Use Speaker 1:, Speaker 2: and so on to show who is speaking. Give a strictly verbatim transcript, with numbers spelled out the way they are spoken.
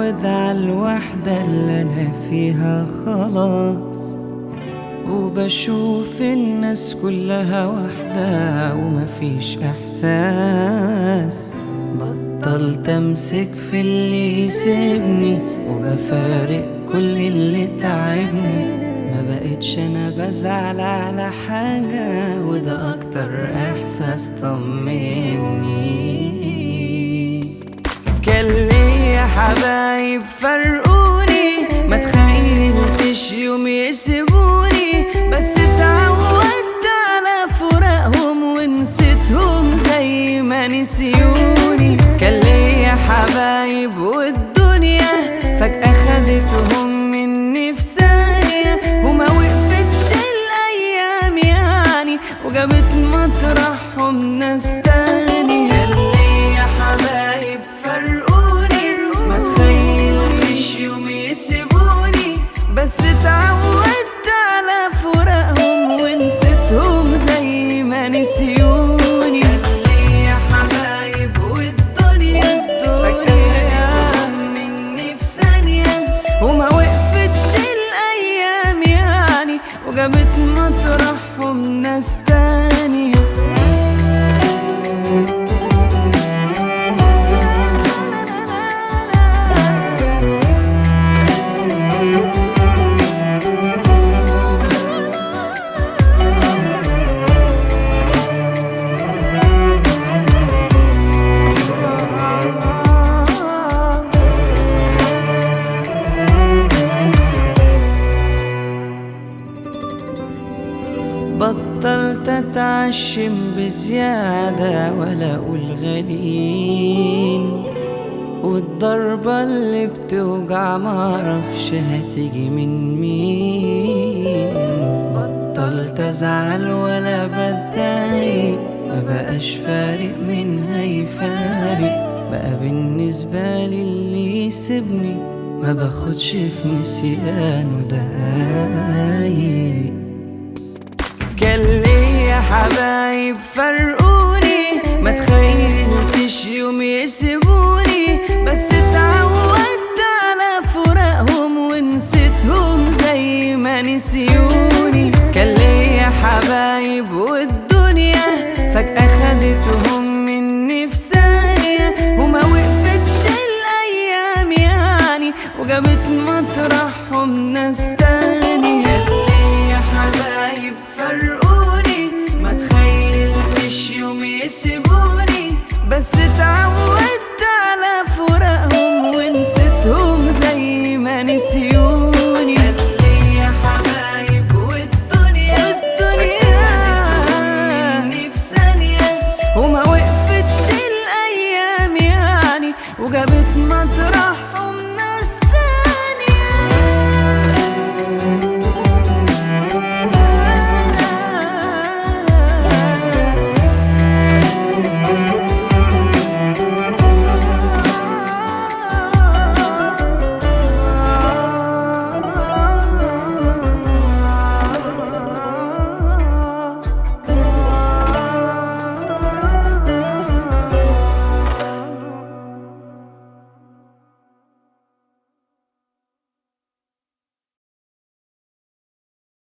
Speaker 1: متعود عالوحدة اللي أنا فيها خلاص، وبشوف الناس كلها وحدة ومفيش إحساس. بطلت أمسك في اللي يسيبني وبفارق كل اللي تعبني. ما بقتش أنا بزعل على حاجة، وده أكتر إحساس طمني. كان ليا حبايب فرقوني، ما تخيلتش يوم يسيبوني، بس اتعودت على فراقهم ونسيتهم زي ما نسيوني. كان ليا حبايب والدنيا فجأة خدتهم مني في ثانية، وما وقفتش الأيام يعني وجابت مطرحهم ناس تاني. كان ليا حبايب فرقوني، ما تخيلتش يوم يسيبوني، بس اتعودت على فراقهم ونسيتهم زي ما نسيوني. كان ليا حبايب والدنيا فجأة خدتهم مني في ثانية، وما وقفتش الأيام يعني وجابت مطرحهم ناس تانية. بطلت اتعشم بزيادة ولا اقول غالين، والضربة اللي بتوجع معرفش هتيجي من مين. بطلت ازعل ولا بتضايق، ما بقاش فارق مين هيفارق. بقى بالنسبة لي اللي يسيبني ما باخدش في نسيانه دقايق. كان ليا حبايب فرقوني، ما تخيلتش يوم يسيبوني، بس اتعودت على فراقهم ونسيتهم زي ما نسيوني. كان ليا حبايب والدنيا فجأة خدتهم مني في ثانية، وما وقفتش الأيام يعني وجابت مطرحهم ناس تاني. كان ليا حبايب فرقوني، ما تخيلتش يوم يسيبوني، بس اتعودت